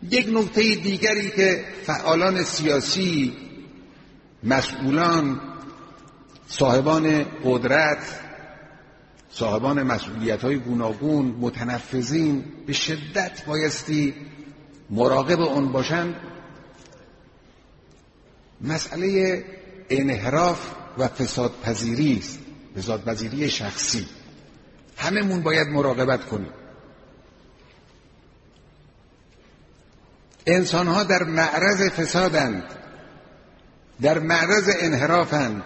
یک نکته دیگری که فعالان سیاسی، مسئولان، صاحبان قدرت، صاحبان مسئولیت‌های گوناگون، متنفذین به شدت بایستی مراقب اون باشند، مسئله انحراف و فسادپذیری است، فسادپذیری شخصی. هممون باید مراقبت کنیم. انسان‌ها در معرض فسادند، در معرض انحرافند.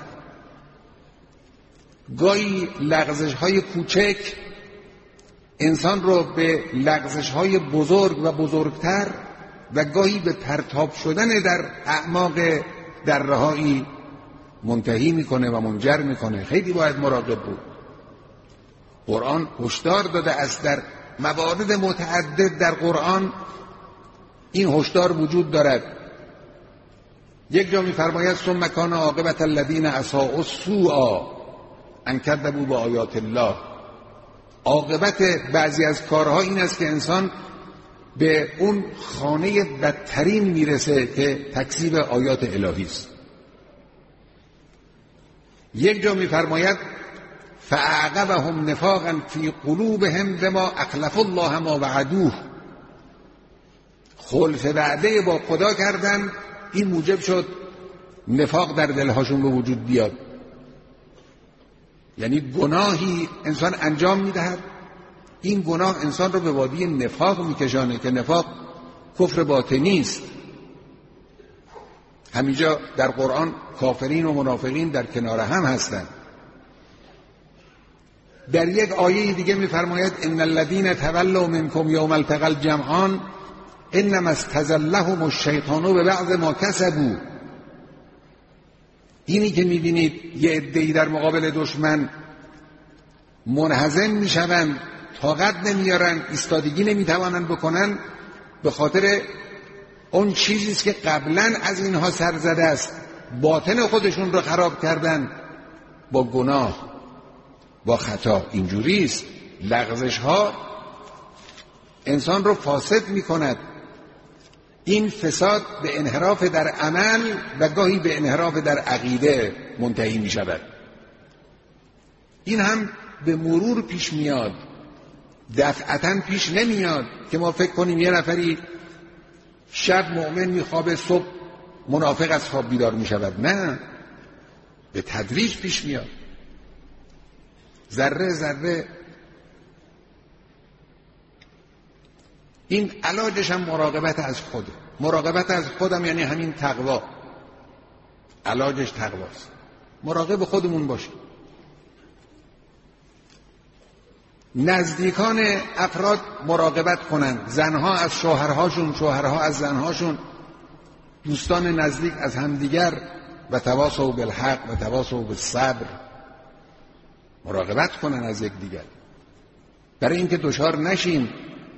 گاهی لغزش‌های کوچک انسان رو به لغزش‌های بزرگ و بزرگتر و گاهی به پرتاب شدن در اعماق درهایی منتهی میکنه و منجر میکنه. خیلی باید مراقب بود. قرآن هشدار داده است، در موارد متعدد در قرآن این هشدار وجود دارد. یک جا می‌فرماید ثم کان عاقبة الذین اساءوا السوء ان کذبوا بآیات الله. عاقبت بعضی از کارها این است که انسان به اون خانه بدترین میرسه که تکذیب آیات الهی است. یک جا می‌فرماید فاعقبهم نفاقا فی قلوبهم بما اخلفوا الله ما وعدوه. خلف وعده با خدا کردن، این موجب شد نفاق در دلهاشون به وجود بیاد. یعنی گناهی انسان انجام میدهد، این گناه انسان رو به وادی نفاق میکشانه که نفاق کفر باطنی است. همینجا در قرآن کافرین و منافقین در کنار هم هستند. در یک آیه دیگه میفرماید ان الذین تولوا منکم یوم التقى الجمعان انما استزلهم الشیطان ببعض ما کسبوا. اینی که میبینید یه عده‌ای در مقابل دشمن منهزم میشوند، طاقت نمیارن، ایستادگی نمیتوانند بکنن، به خاطر اون چیزی است که قبلا از اینها سر زده است. باطن خودشون رو خراب کردن با گناه، با خطا. اینجوری است. لغزش ها انسان رو فاسد میکند. این فساد به انحراف در عمل و گاهی به انحراف در عقیده منتهی می شود. این هم به مرور پیش میاد، دفعتاً پیش نمیاد که ما فکر کنیم یه نفری شب مؤمن میخوابه، صبح منافق از خواب بیدار می شود. نه، به تدریج پیش میاد، ذره ذره. این علاجش هم مراقبت از خوده. مراقبت از خودم یعنی همین تقوا. علاجش تقواست. مراقب خودمون باشیم. نزدیکان افراد مراقبت کنند. زنها از شوهرهاشون، شوهرها از زنهاشون، دوستان نزدیک از همدیگر. و تواصوا بالحق و تواصوا بالصبر. مراقبت کنن از یک دیگر برای اینکه دچار نشیم.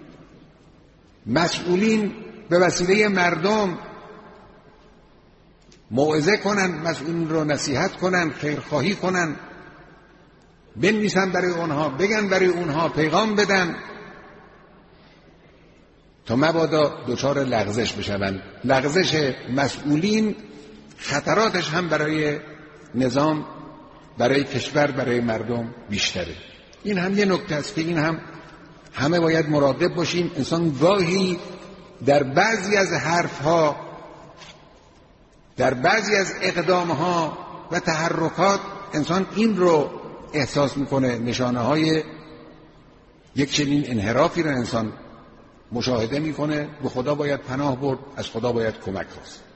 مسئولین به وسیله مردم موعظه کنن، مسئولین رو نصیحت کنن، خیرخواهی کنن، بنویسن برای اونها، بگن برای اونها، پیغام بدن تا مبادا دچار لغزش بشوند. لغزش مسئولین خطراتش هم برای نظام، برای کشور، برای مردم بیشتره. این هم یه نکته است که این هم همه باید مراقب باشیم. انسان گاهی در بعضی از حرفها، در بعضی از اقدامها و تحرکات انسان این رو احساس میکنه، نشانه های یک چنین انحرافی رو انسان مشاهده میکنه. به خدا باید پناه برد، از خدا باید کمک خواست.